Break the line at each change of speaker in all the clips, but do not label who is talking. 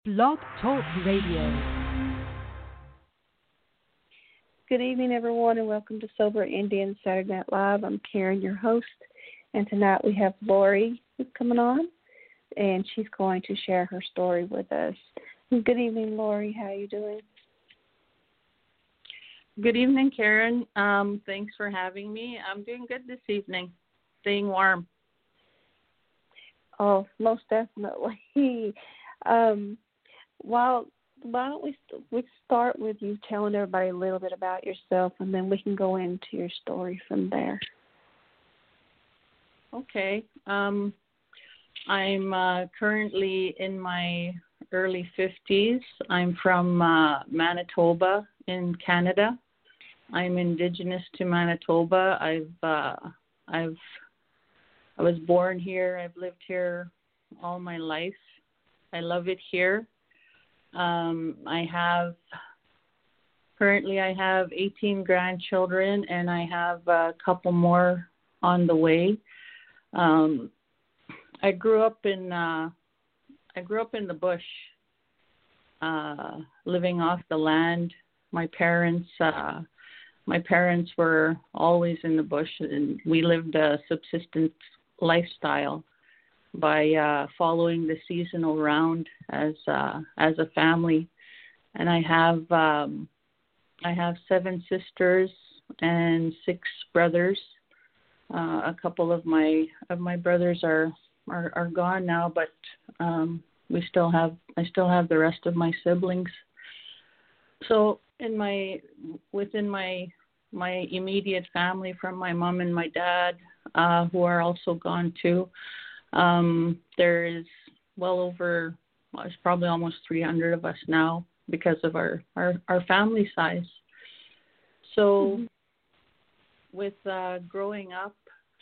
Blog Talk Radio.
Good evening, everyone, and welcome to Sober Indian Saturday Night Live. I'm Karen, your host, and tonight we have Lori who's coming on, and she's going to share her story with us. Good evening, Lori. How are you doing?
Good evening, Karen. Thanks for having me. I'm doing good this evening, staying warm.
Oh, most definitely. Why don't we start with you telling everybody a little bit about yourself, and then we can go into your story from there.
Okay. I'm currently in my early 50s. I'm from Manitoba in Canada. I'm Indigenous to Manitoba. I was born here. I've lived here all my life. I love it here. I have 18 grandchildren, and I have a couple more on the way. I grew up in the bush, living off the land. My parents were always in the bush, and we lived a subsistence lifestyle by following the seasonal round as a family. And I have 7 sisters and 6 brothers. A couple of my brothers are gone now, but I still have the rest of my siblings. So within my immediate family, from my mom and my dad, who are also gone too, there is it's probably almost 300 of us now because of our family size. So with growing up,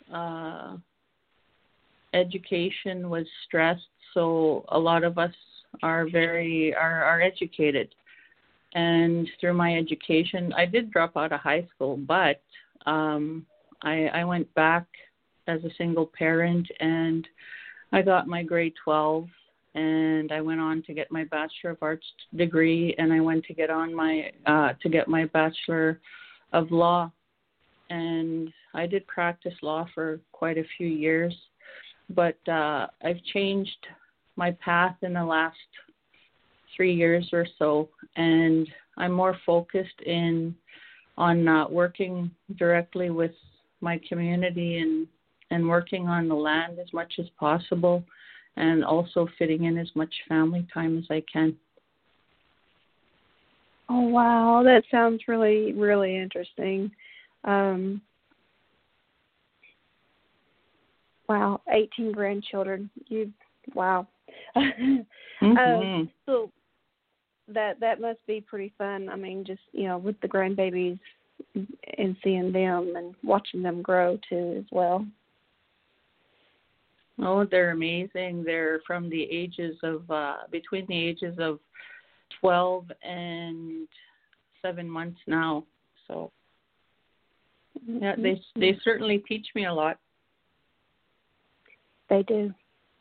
education was stressed, so a lot of us are educated. And through my education, I did drop out of high school, but I went back as a single parent, and I got my grade 12, and I went on to get my Bachelor of Arts degree, and I went to get my Bachelor of Law. And I did practice law for quite a few years, but I've changed my path in the last 3 years or so, and I'm more focused on working directly with my community and working on the land as much as possible, and also fitting in as much family time as I can.
Oh, wow. That sounds really, really interesting. Wow, 18 grandchildren. Wow. So that must be pretty fun. I mean, just, with the grandbabies and seeing them and watching them grow too as well.
Oh, they're amazing. They're from the ages of between the ages of 12 and 7 months now. So yeah, they certainly teach me a lot.
They do.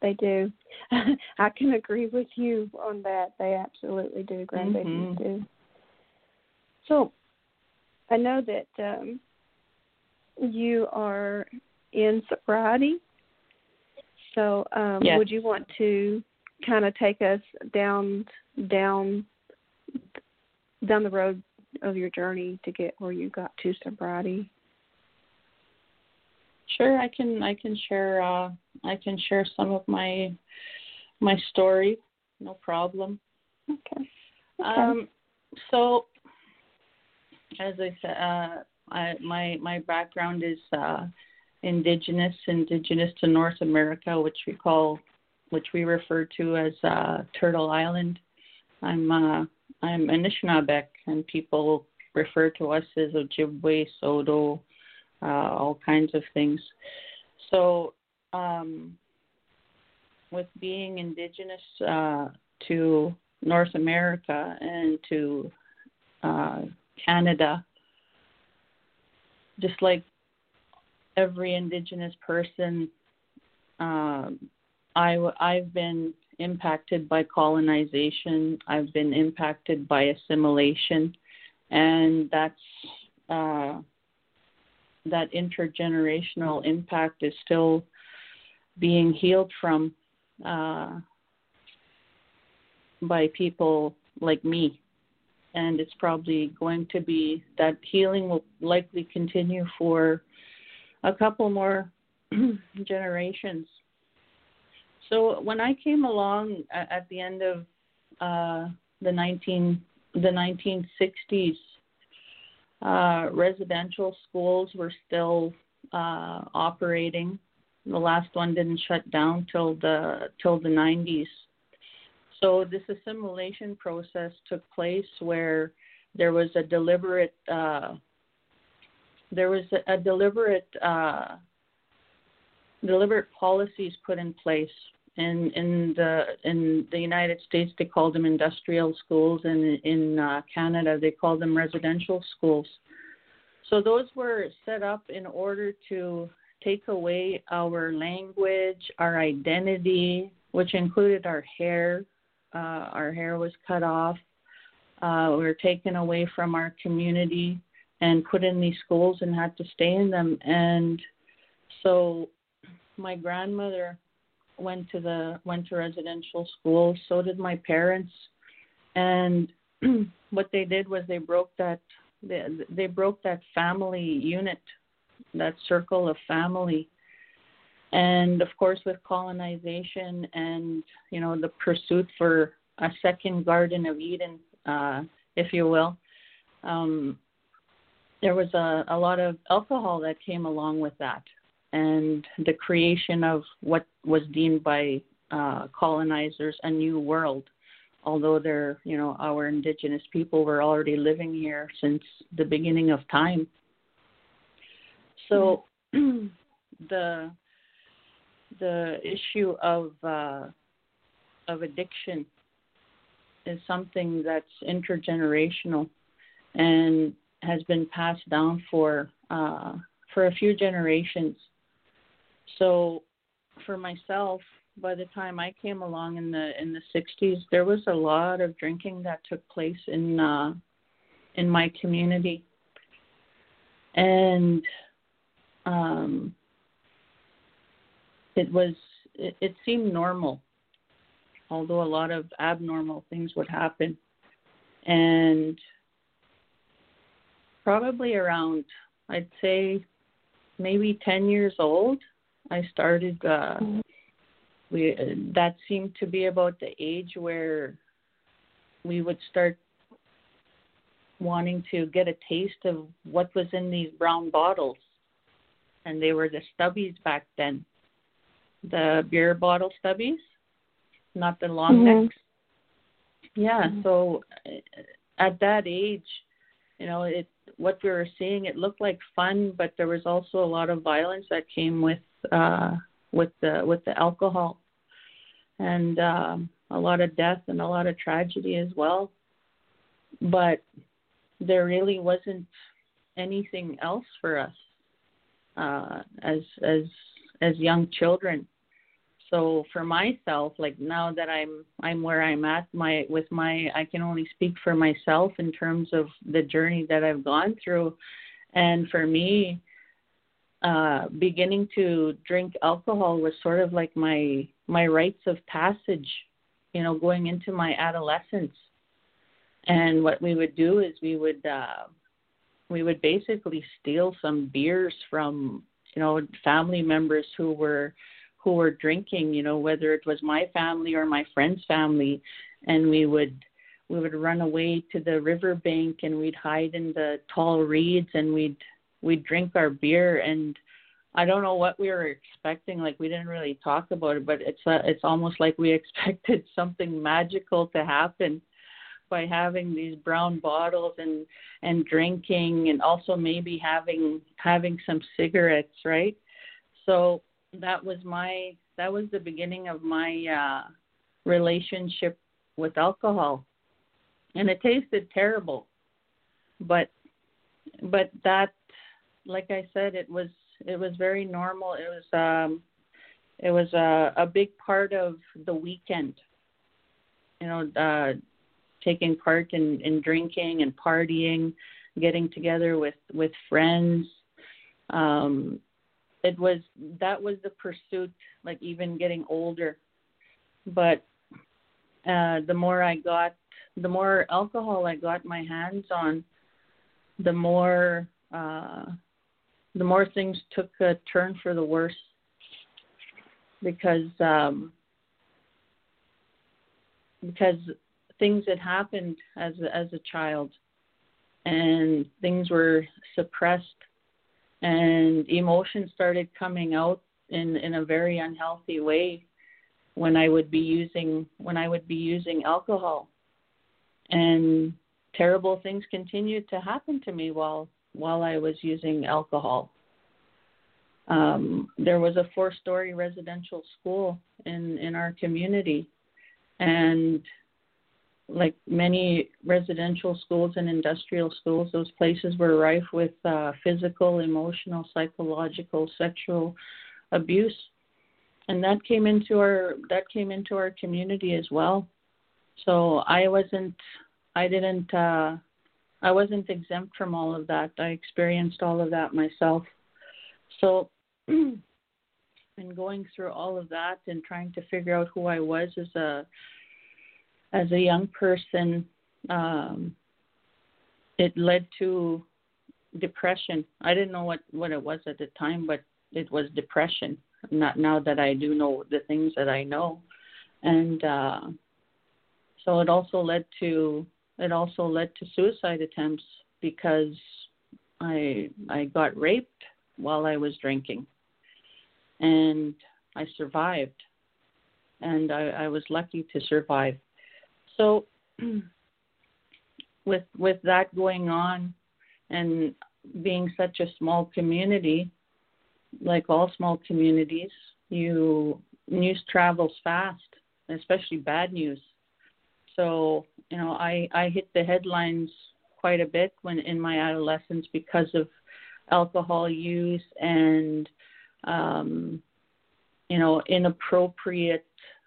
I can agree with you on that. They absolutely do. Grandbabies do. So I know that you are in sobriety. So
yes.
Would you want to kind of take us down the road of your journey to get where you got to sobriety?
Sure, I can share some of my story, no problem.
Okay.
So, as I said, my background is indigenous to North America, which we refer to as Turtle Island. I'm Anishinaabeg, and people refer to us as Ojibwe, Saulteaux, all kinds of things. So, with being indigenous to North America and to Canada, just like every indigenous person, I've been impacted by colonization. I've been impacted by assimilation, and that intergenerational impact is still being healed from by people like me. And it's probably going to be, that healing will likely continue for a couple more generations. So when I came along at the end of the 1960s, residential schools were still operating. The last one didn't shut down till the 90s. So this assimilation process took place where there was a deliberate policies put in place. In the United States, they called them industrial schools, and in Canada, they called them residential schools. So those were set up in order to take away our language, our identity, which included our hair. Our hair was cut off. We were taken away from our community and put in these schools and had to stay in them. And so my grandmother went to residential school. So did my parents. And what they did was they broke that family unit, that circle of family. And of course, with colonization and, the pursuit for a second Garden of Eden, if you will, there was a lot of alcohol that came along with that, and the creation of what was deemed by colonizers a new world, although our indigenous people were already living here since the beginning of time. So the issue of addiction is something that's intergenerational and has been passed down for a few generations. So for myself, by the time I came along in the 60s, there was a lot of drinking that took place in my community, and it seemed normal, although a lot of abnormal things would happen. And probably around, I'd say, maybe 10 years old, I started, that seemed to be about the age where we would start wanting to get a taste of what was in these brown bottles. And they were the stubbies back then. The beer bottle stubbies, not the long necks. Yeah, so at that age, what we were seeing, it looked like fun, but there was also a lot of violence that came with the alcohol, and a lot of death and a lot of tragedy as well. But there really wasn't anything else for us as young children. So for myself, like now that I'm where I'm at, I can only speak for myself in terms of the journey that I've gone through. And for me, beginning to drink alcohol was sort of like my rites of passage, going into my adolescence. And what we would do is we would basically steal some beers from family members who were drinking, whether it was my family or my friend's family, and we would run away to the riverbank and we'd hide in the tall reeds and we'd drink our beer. And I don't know what we were expecting. Like, we didn't really talk about it, but it's almost like we expected something magical to happen by having these brown bottles and drinking, and also maybe having some cigarettes, right? So that was the beginning of my relationship with alcohol, and it tasted terrible, but that, like I said, it was very normal. It was a big part of the weekend. taking part in drinking and partying, getting together with friends. That was the pursuit, like even getting older. But the more alcohol I got my hands on, the more things took a turn for the worse, because things had happened as a child, and things were suppressed, and emotions started coming out in a very unhealthy way when I would be using alcohol, and terrible things continued to happen to me while I was using alcohol. There was a 4-story residential school in our community, and like many residential schools and industrial schools, those places were rife with physical, emotional, psychological, sexual abuse, and that came into our community as well. So I wasn't exempt from all of that. I experienced all of that myself. So in going through all of that and trying to figure out who I was as a young person, it led to depression. I didn't know what it was at the time, but it was depression. Not now that I do know the things that I know, and so it also led to suicide attempts, because I got raped while I was drinking, and I survived, and I was lucky to survive. So with that going on, and being such a small community, like all small communities, news travels fast, especially bad news. So, I hit the headlines quite a bit when in my adolescence because of alcohol use and, inappropriate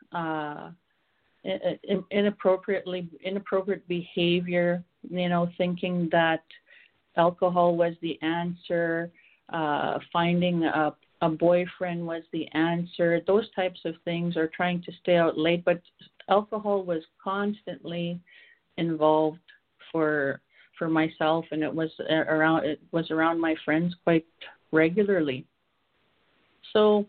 behavior, thinking that alcohol was the answer, finding a boyfriend was the answer, those types of things, or trying to stay out late. But alcohol was constantly involved for myself, and it was around my friends quite regularly. So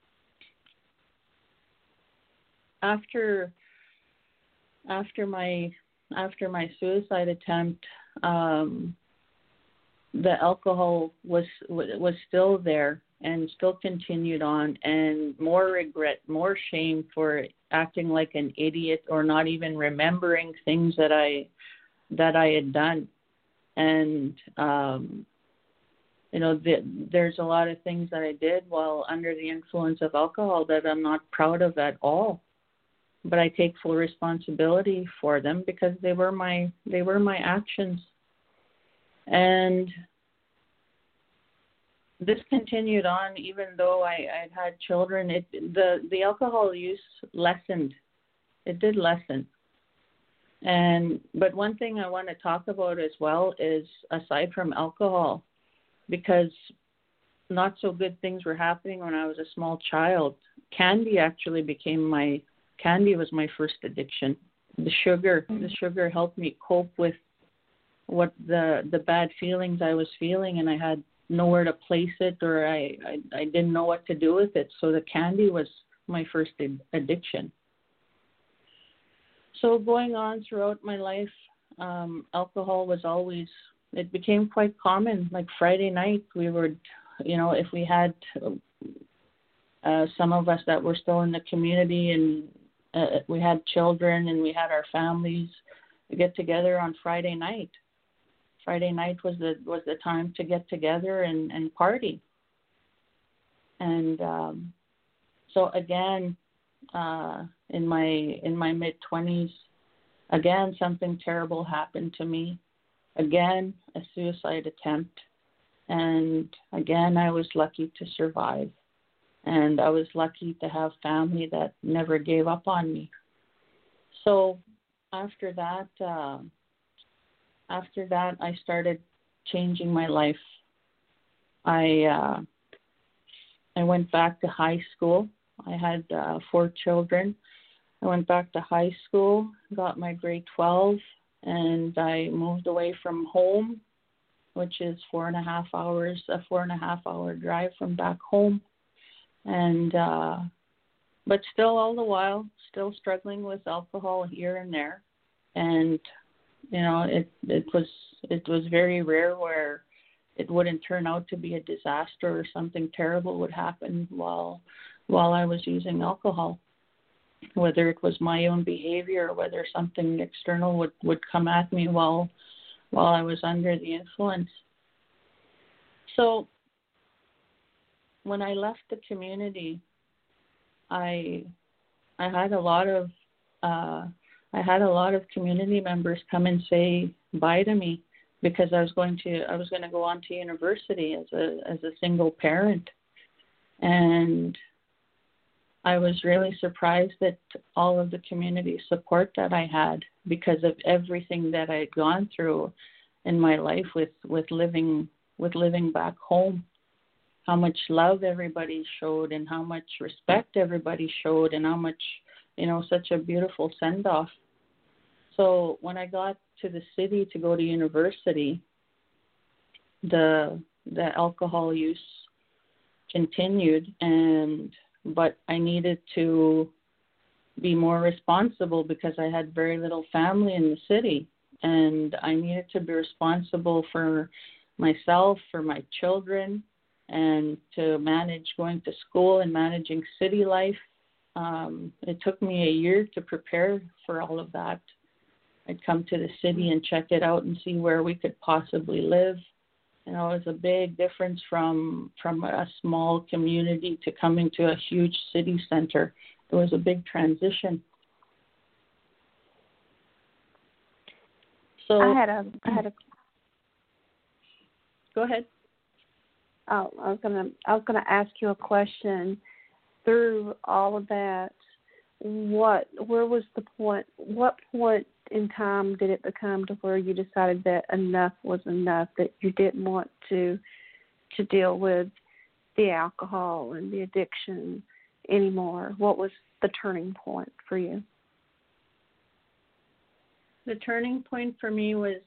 after my suicide attempt, the alcohol was still there and still continued on, and more regret, more shame for acting like an idiot or not even remembering things that I had done. And there's a lot of things that I did while under the influence of alcohol that I'm not proud of at all. But I take full responsibility for them because they were my actions. And this continued on even though I'd had children. The alcohol use lessened. It did lessen. But one thing I want to talk about as well is, aside from alcohol, because not so good things were happening when I was a small child, candy was my first addiction. The sugar helped me cope with what the bad feelings I was feeling, and I had nowhere to place it, or I didn't know what to do with it. So the candy was my first addiction. So going on throughout my life, alcohol was always, it became quite common. Like Friday night, we would, if we had some of us that were still in the community, and we had children and we had our families, we get together on Friday night. Friday night was the time to get together and party. And so again, in my mid-20s, again something terrible happened to me. Again, a suicide attempt, and again I was lucky to survive, and I was lucky to have family that never gave up on me. So after that, I started changing my life. I went back to high school. I had 4 children. I went back to high school, got my grade 12, and I moved away from home, which is 4.5 hours, a 4.5 hour drive from back home. And but still, all the while, still struggling with alcohol here and there. And it was very rare where it wouldn't turn out to be a disaster or something terrible would happen while I was using alcohol, whether it was my own behavior or whether something external would come at me while I was under the influence. So when I left the community, I had a lot of community members come and say bye to me because I was going to go on to university as a single parent. And I was really surprised at all of the community support that I had because of everything that I had gone through in my life with living back home. How much love everybody showed and how much respect everybody showed and how much, such a beautiful send-off. So when I got to the city to go to university, the alcohol use continued, but I needed to be more responsible because I had very little family in the city, and I needed to be responsible for myself, for my children, and to manage going to school and managing city life. It took me a year to prepare for all of that. I'd come to the city and check it out and see where we could possibly live. It was a big difference from a small community to coming to a huge city center. It was a big transition. So
I had a
Go ahead.
Oh, I was gonna ask you a question. Through all of that, what point in time did it become to where you decided that enough was enough, that you didn't want to deal with the alcohol and the addiction anymore? What was the turning point for you?
The turning point for me was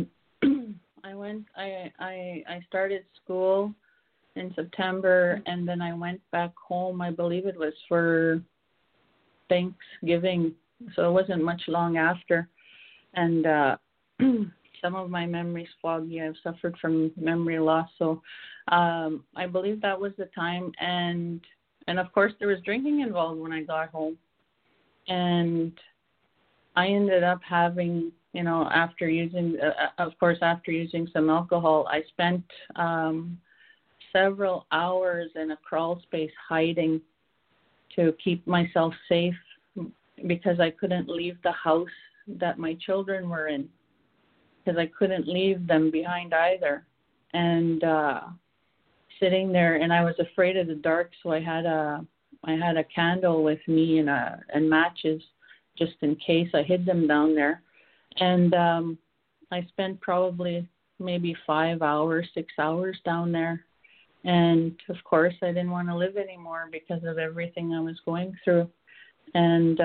I started school in September, and then I went back home. I believe it was for Thanksgiving, so it wasn't much long after. And some of my memories foggy. I've suffered from memory loss, so I believe that was the time. And of course, there was drinking involved when I got home, and I ended up having, after using some alcohol, I spent several hours in a crawl space hiding to keep myself safe because I couldn't leave the house that my children were in because I couldn't leave them behind either. And sitting there, and I was afraid of the dark, so I had a candle with me and matches just in case. I hid them down there. And I spent probably maybe 5 hours, 6 hours down there. And, of course, I didn't want to live anymore because of everything I was going through. And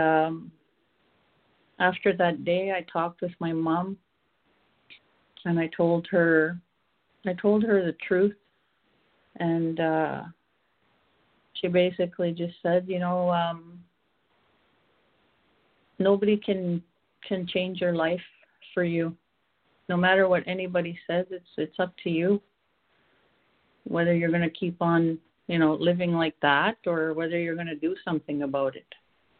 after that day, I talked with my mom, and I told her the truth. And she basically just said, nobody can change your life for you. No matter what anybody says, it's up to you whether you're going to keep on, living like that or whether you're going to do something about it.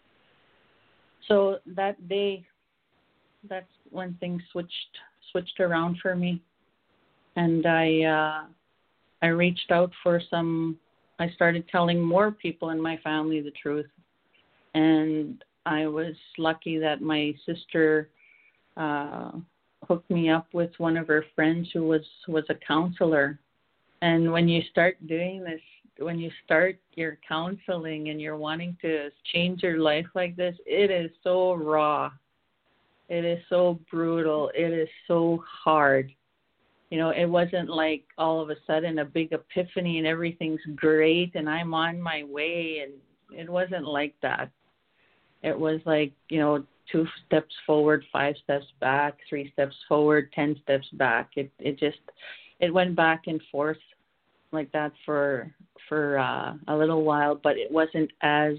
So that day, that's when things switched around for me. And I reached out for I started telling more people in my family the truth. And I was lucky that my sister hooked me up with one of her friends who was a counselor. And when you start doing this, when you start your counseling and you're wanting to change your life like this, it is so raw. It is so brutal. It is so hard. You know, it wasn't like all of a sudden a big epiphany and everything's great and I'm on my way. And it wasn't like that. It was like, 2 steps forward, 5 steps back, 3 steps forward, 10 steps back. It went back and forth like that for a little while, but it wasn't as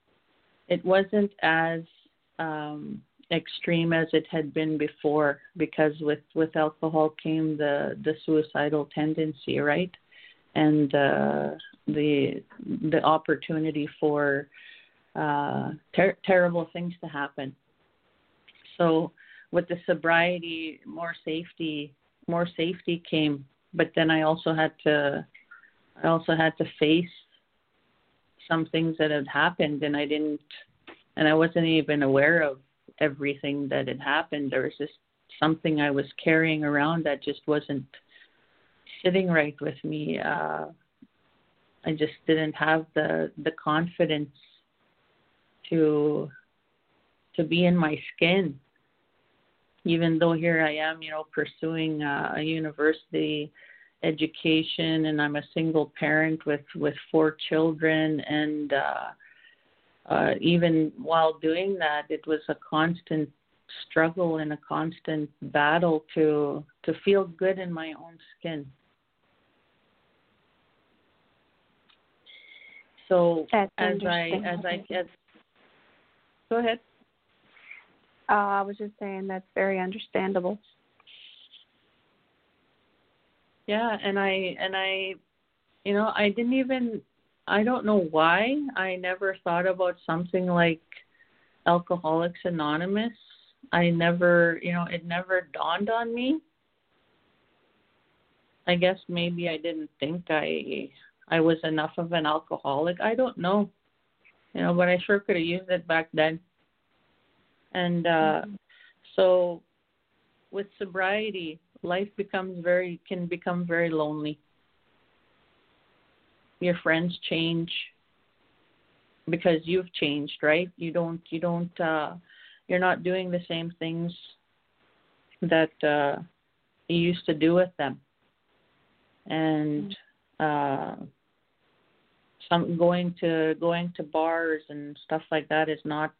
extreme as it had been before, because with alcohol came the suicidal tendency, right? And the opportunity for terrible things to happen. So with the sobriety, more safety came, but then I also had to face some things that had happened, and I wasn't even aware of everything that had happened. There was just something I was carrying around that just wasn't sitting right with me. I just didn't have the confidence to be in my skin, even though here I am, pursuing a university education, and I'm a single parent with 4 children, and even while doing that, it was a constant struggle and a constant battle to feel good in my own skin. So
That's
as I go ahead.
I was just saying that's very understandable.
Yeah, and I I don't know why I never thought about something like Alcoholics Anonymous. It never dawned on me. I guess maybe I didn't think I was enough of an alcoholic. I don't know. But I sure could have used it back then. And so with sobriety, life can become very lonely. Your friends change because you've changed, right? You're not doing the same things that you used to do with them. And some going to bars and stuff like that is not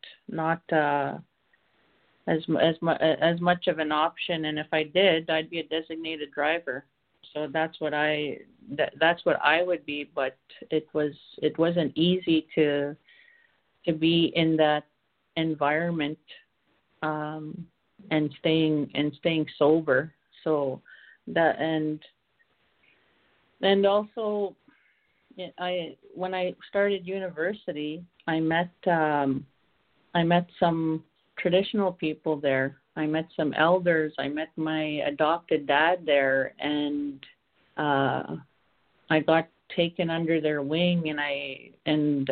as much of an option. And if I did, I'd be a designated driver. So that's what I would be. But it wasn't easy to be in that environment and staying sober. So that and also when I started university, I met some traditional people there. I met some elders. I met my adopted dad there, and I got taken under their wing, and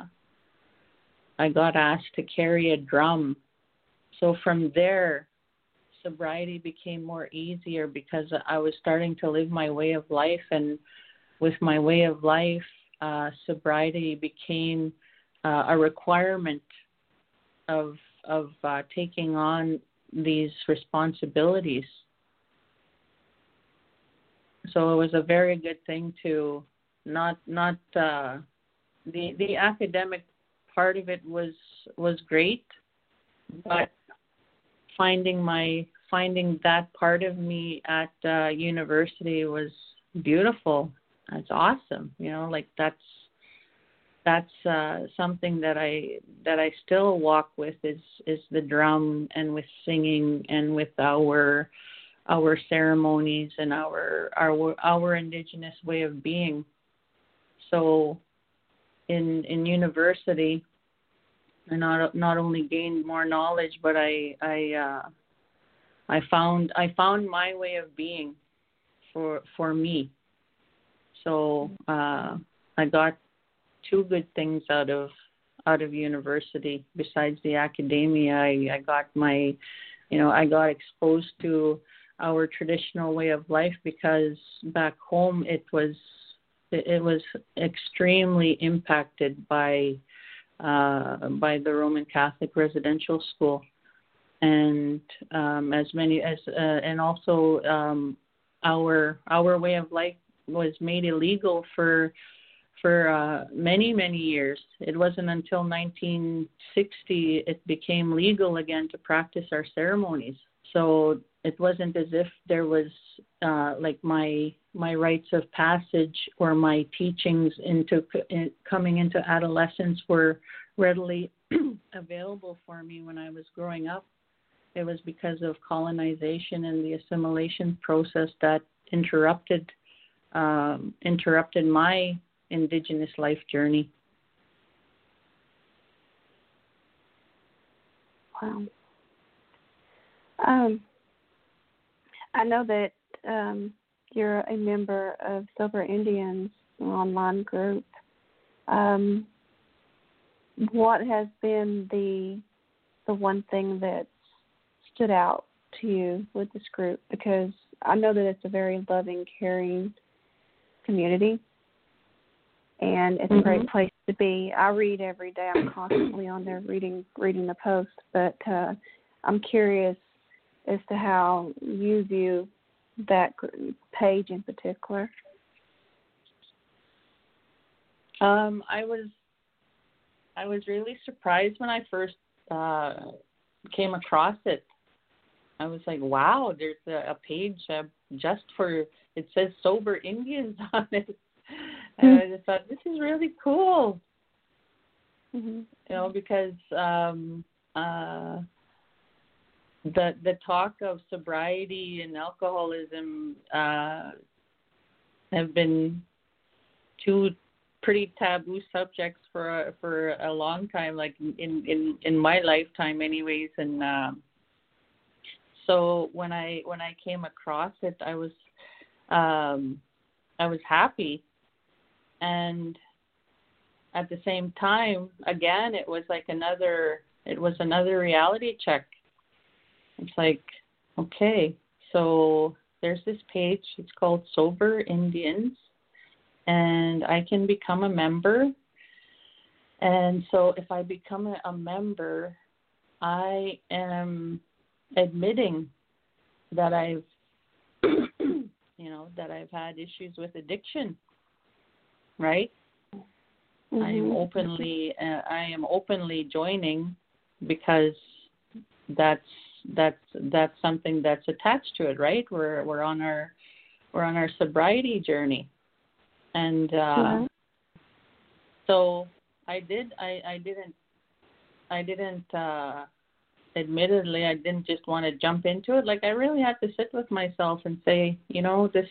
I got asked to carry a drum. So from there, sobriety became more easier because I was starting to live my way of life, and with my way of life, sobriety became a requirement of taking on these responsibilities. So it was a very good thing to not the academic part of it was great, but finding that part of me at university was beautiful. That's awesome. That's something that I still walk with is the drum, and with singing, and with our ceremonies and our indigenous way of being. So in university, I not only gained more knowledge, but I found my way of being for me. So I got 2 good things out of university besides the academia. I got I got exposed to our traditional way of life, because back home it was extremely impacted by the Roman Catholic residential school, and as many as and also our way of life was made illegal for many years. It wasn't until 1960 it became legal again to practice our ceremonies. So it wasn't as if there was like my rites of passage or my teachings coming into adolescence were readily available for me when I was growing up. It was because of colonization and the assimilation process that interrupted my Indigenous life journey.
Wow. I know that you're a member of Sober Indians, an online group. What has been the one thing that stood out to you with this group? Because I know that it's a very loving, caring community, and it's a great place to be. I read every day. I'm constantly on there reading the posts, but I'm curious as to how you view that page in particular.
I was really surprised when I first came across it. I was like, wow, there's a page just for, it says Sober Indians on it. And I just thought, this is really cool. You know, because the talk of sobriety and alcoholism have been two pretty taboo subjects for a long time, like in my lifetime, anyways. And so when I came across it, I was happy, and at the same time, again, it was another reality check. It's like, okay, so there's this page. It's called Sober Indians, and I can become a member. And so if I become a member, I am admitting that I've had issues with addiction, right? I am openly joining because that's something that's attached to it, right? We're on our sobriety journey, and so I didn't admittedly, I didn't just want to jump into it. Like, I really had to sit with myself and say, you know, it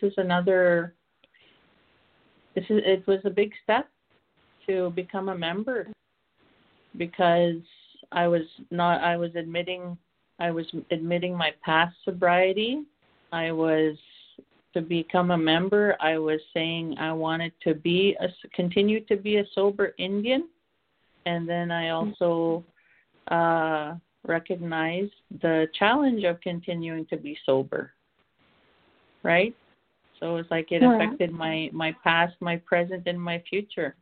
was a big step to become a member, because I was admitting my past sobriety. To become a member, I was saying I wanted to continue to be a sober Indian, and then I also recognized the challenge of continuing to be sober, right? So it's like it affected my past, my present, and my future.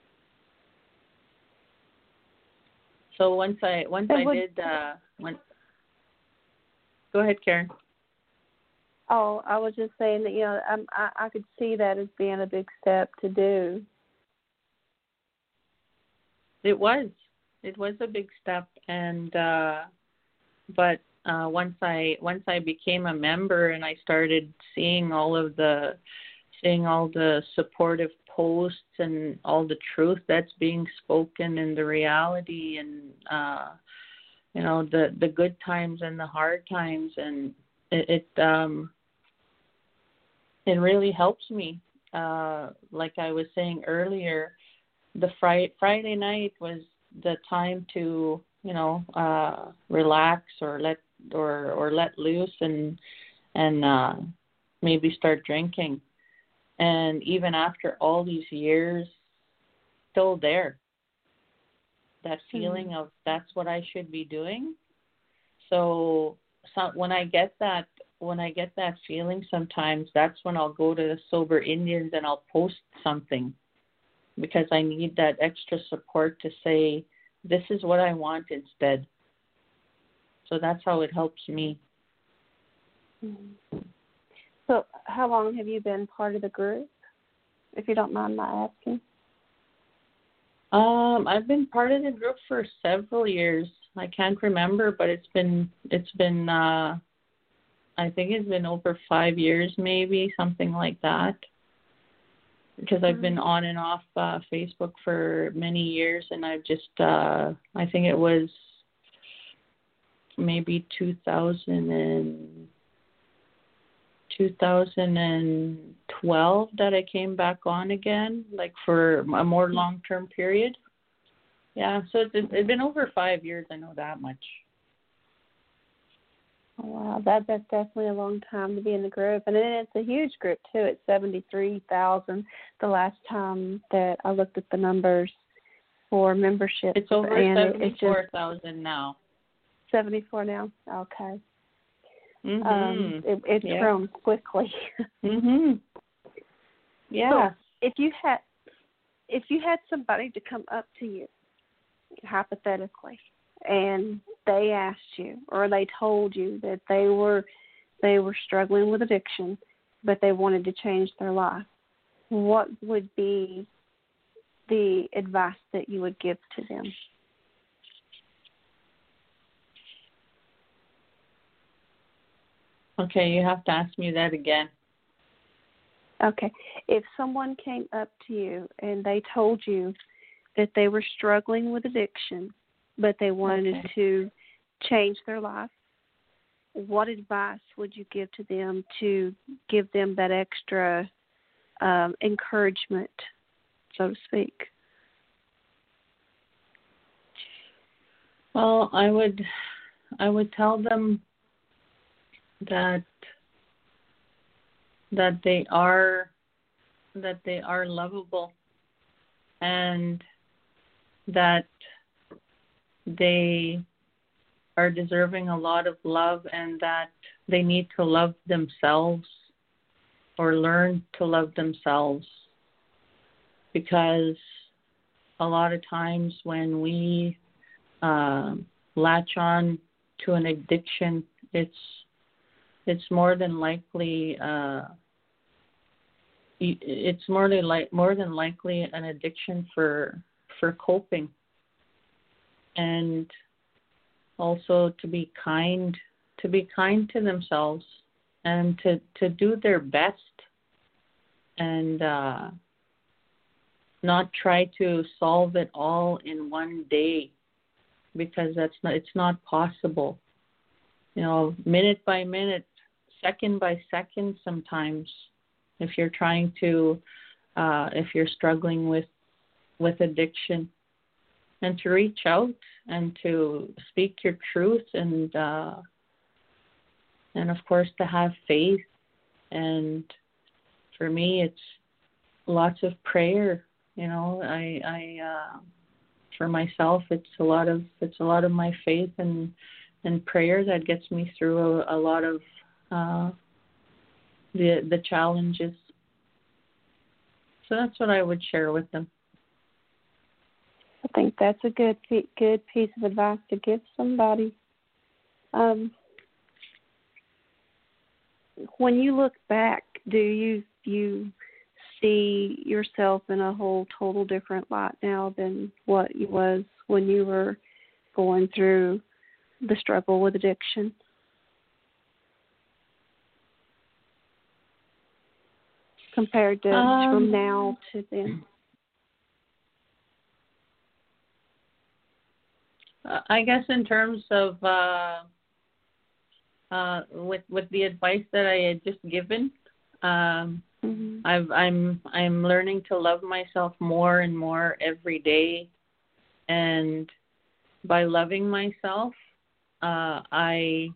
So once I did, go ahead, Karen.
Oh, I was just saying that, you know, I could see that as being a big step to do.
It was a big step, and but once I became a member and I started seeing all the supportive posts and all the truth that's being spoken and the reality, and you know, the good times and the hard times, and it really helps me. Like I was saying earlier, the Friday night was the time to, you know, relax or let loose and maybe start drinking. And even after all these years, still there. That feeling of that's what I should be doing. So when I get that feeling, sometimes that's when I'll go to the Sober Indians and I'll post something, because I need that extra support to say, this is what I want instead. So that's how it helps me.
Mhm. So how long have you been part of the group, if you don't mind my asking?
I've been part of the group for several years. I can't remember, but it's been I think it's been over 5 years, maybe something like that. Because I've been on and off Facebook for many years, and I've just I think it was maybe 2012 that I came back on again, like for a more long-term period. Yeah, so it's been over 5 years. I know that much.
Oh, wow, that's definitely a long time to be in the group, and then it's a huge group too. It's 73,000. The last time that I looked at the numbers for membership,
it's over 74,000 now.
74 now. Okay.
Mhm.
It's grown quickly.
Mhm. Yeah.
So if you had somebody to come up to you, hypothetically, and they asked you or they told you that they were struggling with addiction, but they wanted to change their life, what would be the advice that you would give to them?
Okay, you have to ask me that again.
Okay. If someone came up to you and they told you that they were struggling with addiction, but they wanted to change their life, what advice would you give to them to give them that extra encouragement, so to speak?
Well, I would tell them that they are lovable, and that they are deserving a lot of love, and that they need to love themselves or learn to love themselves. Because a lot of times when we latch on to an addiction, it's more than likely more than likely an addiction for coping, and also to be kind to themselves, and to do their best, and not try to solve it all in one day, because it's not possible. Minute by minute, second by second sometimes, if you're trying to if you're struggling with addiction, and to reach out and to speak your truth, and of course to have faith. And for me, it's lots of prayer. I for myself, it's a lot of my faith and prayer that gets me through a lot of the challenges. So that's what I would share with them.
I think that's a good piece of advice to give somebody. When you look back, do you see yourself in a whole total different light now than what you was when you were going through the struggle with addiction? Compared to from now to then?
I guess in terms of with the advice that I had just given, I'm learning to love myself more and more every day, and by loving myself, I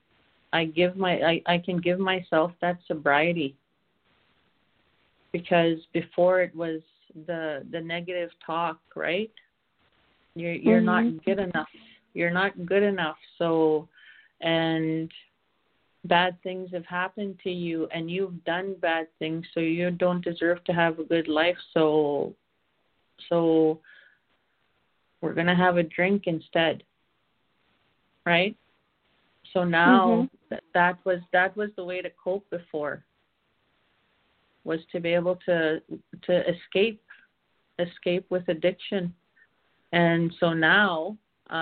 can give myself that sobriety. Because before it was the negative talk, right? You're not good enough. You're not good enough. So, and bad things have happened to you, and you've done bad things, so you don't deserve to have a good life. So we're gonna have a drink instead, right? So now that was the way to cope before, was to be able to escape with addiction. And so now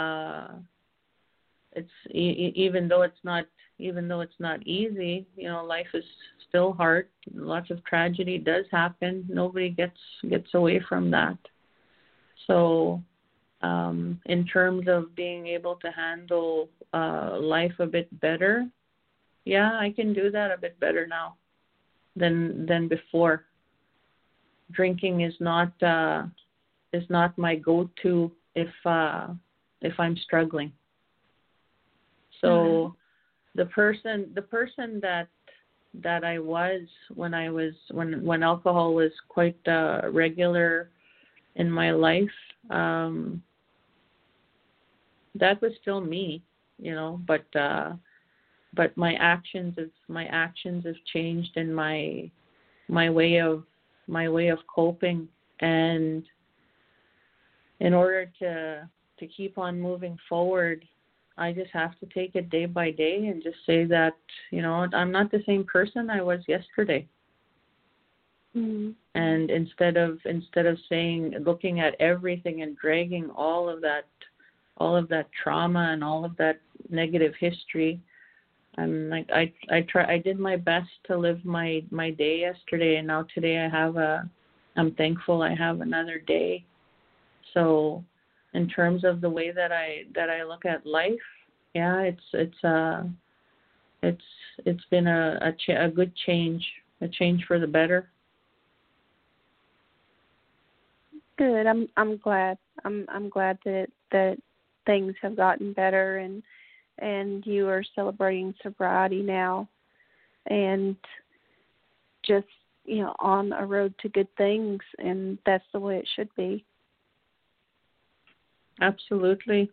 it's even though it's not easy, you know, life is still hard. Lots of tragedy does happen. Nobody gets away from that. So in terms of being able to handle life a bit better, yeah, I can do that a bit better now than before. Drinking is not my go-to if I'm struggling. So the person that I was when alcohol was quite regular in my life, that was still me, you know, but my actions have changed in my way of coping. And in order to keep on moving forward, I just have to take it day by day and just say that, you know, I'm not the same person I was yesterday. And instead of looking at everything and dragging all of that trauma and all of that negative history, I'm like, I did my best to live my day yesterday, and now today I'm thankful I have another day. So in terms of the way that I look at life, yeah, it's been a good change, a change for the better.
Good. I'm glad. I'm glad that things have gotten better, and you are celebrating sobriety now, and just, you know, on a road to good things, and that's the way it should be.
Absolutely.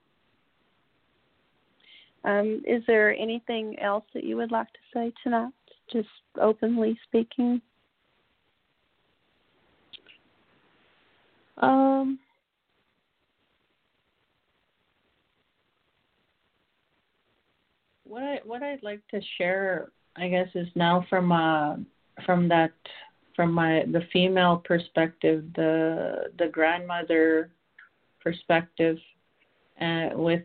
Is there anything else that you would like to say tonight, just openly speaking?
What I'd like to share, I guess, is now from the female perspective, the grandmother perspective, with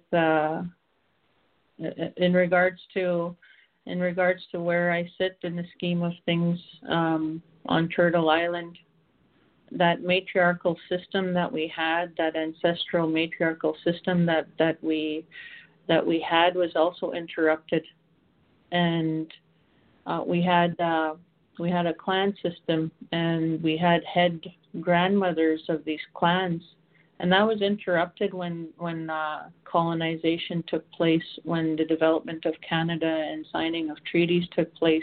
in regards to where I sit in the scheme of things on Turtle Island. That matriarchal system that we had, that ancestral matriarchal system that we had, was also interrupted, and we had a clan system, and we had head grandmothers of these clans, and that was interrupted when colonization took place, when the development of Canada and signing of treaties took place.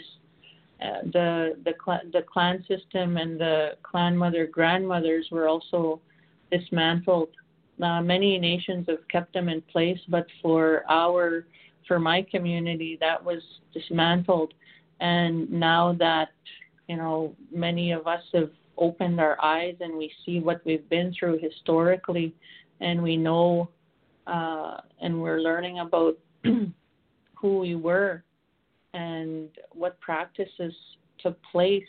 The clan system and the clan mother grandmothers were also dismantled. Many nations have kept them in place, but for my community, that was dismantled. And now that, you know, many of us have opened our eyes and we see what we've been through historically, and we know and we're learning about who we were and what practices took place,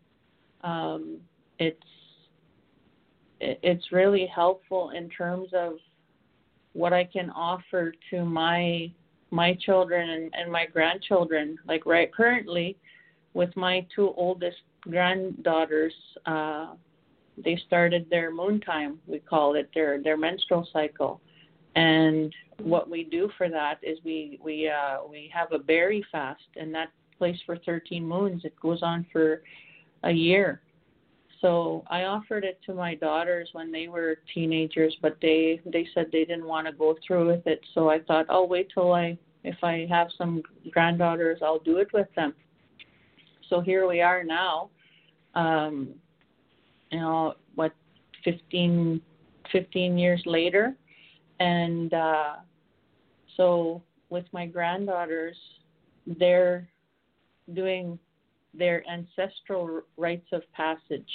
it's really helpful in terms of what I can offer to my children and my grandchildren. Like right currently, with my two oldest granddaughters, they started their moon time. We call it their menstrual cycle. And what we do for that is we have a berry fast, and that plays for 13 moons. It goes on for a year. So I offered it to my daughters when they were teenagers, but they said they didn't want to go through with it. So I thought, I'll wait till if I have some granddaughters, I'll do it with them. So here we are now, 15 years later. And so with my granddaughters, they're doing their ancestral rites of passage.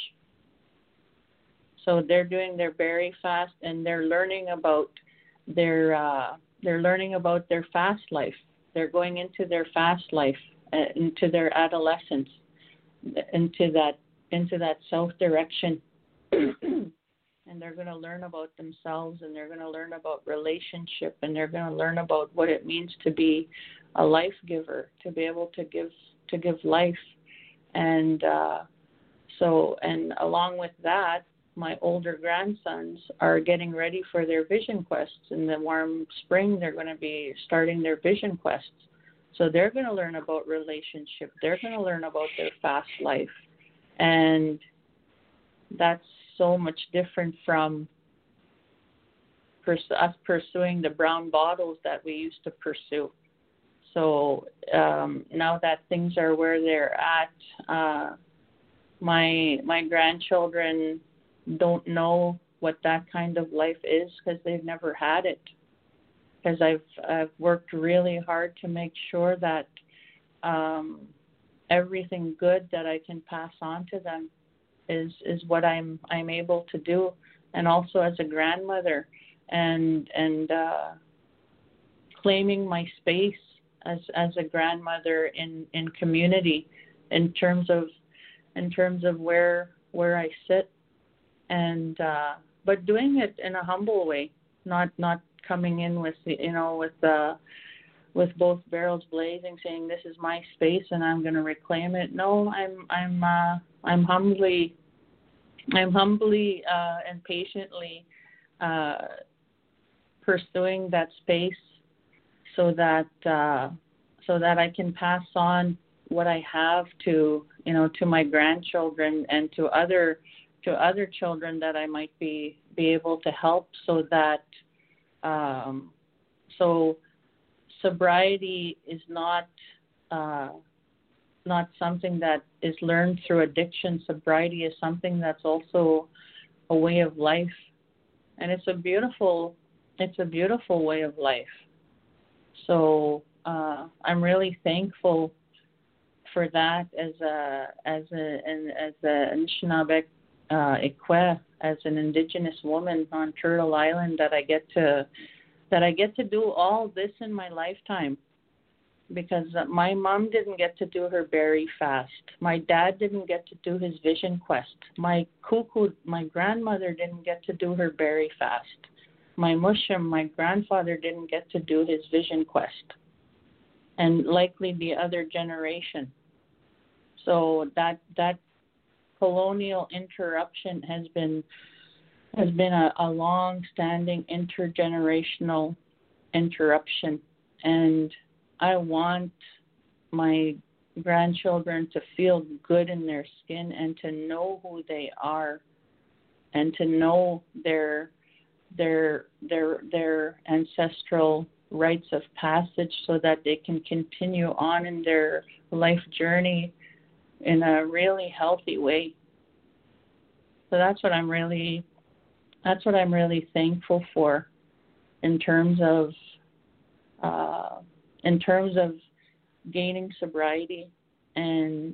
So they're doing their berry fast, and they're learning about their fast life. They're going into their fast life, into their adolescence, into that self-direction. And they're going to learn about themselves, and they're going to learn about relationship, and they're going to learn about what it means to be a life giver, to be able to give life. And and along with that, my older grandsons are getting ready for their vision quests. In the warm spring, they're going to be starting their vision quests. So they're going to learn about relationship. They're going to learn about their fast life. And that's so much different from us pursuing the brown bottles that we used to pursue. So now that things are where they're at, my grandchildren don't know what that kind of life is because they've never had it. Because I've worked really hard to make sure that everything good that I can pass on to them is what I'm able to do, and also as a grandmother, and claiming my space as a grandmother in community, in terms of where I sit, and but doing it in a humble way, not coming in with with both barrels blazing, saying this is my space and I'm going to reclaim it. No, I'm humbly and patiently pursuing that space, so that I can pass on what I have to my grandchildren and to other children that I might be able to help, so that sobriety is not something that is learned through addiction. Sobriety is something that's also a way of life, and it's a beautiful way of life. So I'm really thankful for that as an Anishinaabe Ikwe, as an Indigenous woman on Turtle Island, that I get to do all this in my lifetime. Because my mom didn't get to do her berry fast. My dad didn't get to do his vision quest. My grandmother didn't get to do her berry fast. My mushum, my grandfather didn't get to do his vision quest. And likely the other generation. So that colonial interruption has been a long-standing intergenerational interruption, and I want my grandchildren to feel good in their skin and to know who they are, and to know their ancestral rites of passage, so that they can continue on in their life journey in a really healthy way. So that's what I'm really thankful for, in terms of gaining sobriety and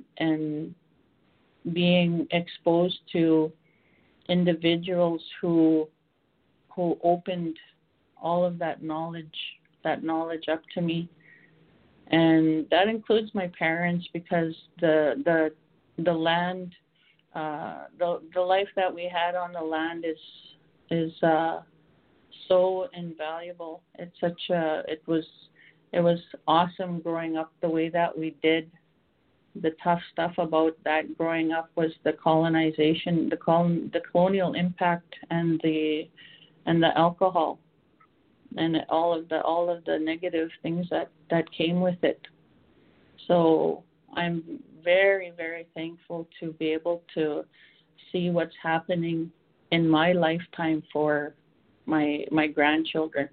being exposed to individuals who opened all of that knowledge up to me. And that includes my parents, because the land, the life that we had on the land is so invaluable. It was awesome growing up the way that we did. The tough stuff about that growing up was the colonization, the colonial impact, and the alcohol, and all of the negative things that came with it. So I'm very, very thankful to be able to see what's happening in my lifetime for my grandchildren.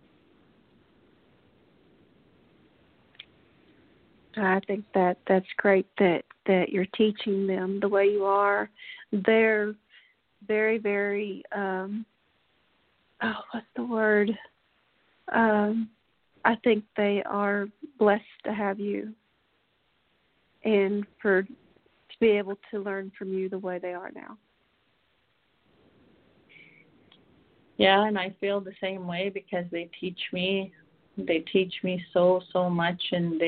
I think that's great that you're teaching them the way you are. They're very, very what's the word? I think they are blessed to have you, and to be able to learn from you the way they are now.
Yeah, and I feel the same way, because they teach me They teach me so much, and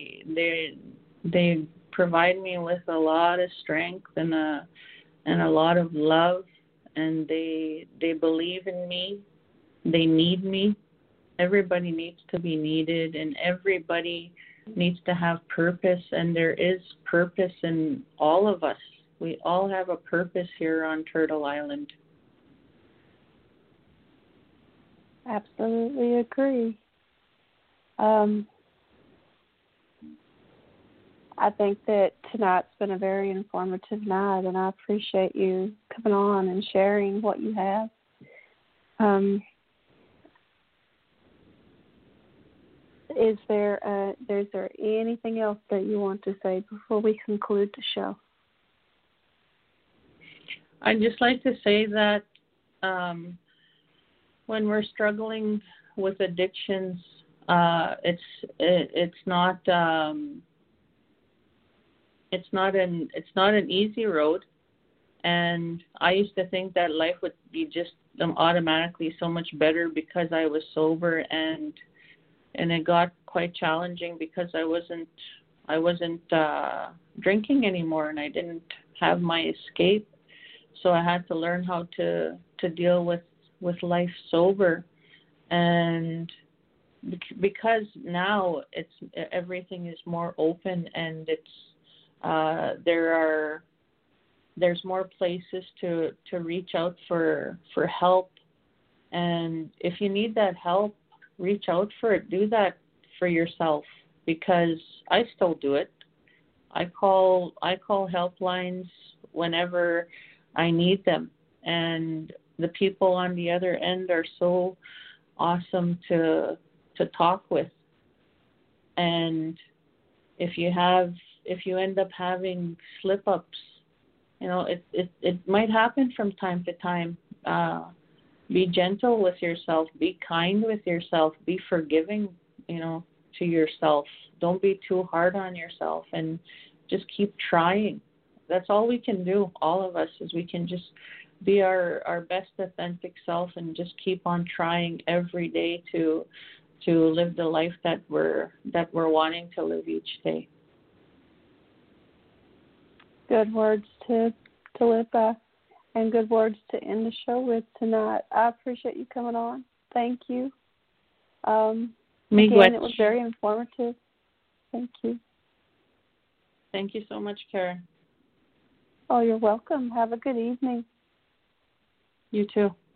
they provide me with a lot of strength and a lot of love, and they believe in me. They need me. Everybody needs to be needed, and everybody needs to have purpose, and there is purpose in all of us. We all have a purpose here on Turtle Island.
Absolutely agree. I think that tonight's been a very informative night, and I appreciate you coming on and sharing what you have. Is there anything else that you want to say before we conclude the show?
I'd just like to say that when we're struggling with addictions, it's not an easy road. And I used to think that life would be just automatically so much better because I was sober, and it got quite challenging because I wasn't drinking anymore, and I didn't have my escape. So I had to learn how to deal with life sober, and because now everything is more open, and there's more places to reach out for help. And if you need that help, reach out for it. Do that for yourself, because I still do it. I call helplines whenever I need them, and the people on the other end are so awesome to talk with. And if you end up having slip-ups, it might happen from time to time. Be gentle with yourself. Be kind with yourself. Be forgiving, to yourself. Don't be too hard on yourself, and just keep trying. That's all we can do, all of us, is we can just be our best authentic self and just keep on trying every day to live the life that we're wanting to live each day. Good words
to live by, and good words to end the show with tonight. I appreciate you coming on. Thank you. Again, it was very informative. Thank you.
Thank you so much, Karen.
Oh, you're welcome. Have a good evening.
You too.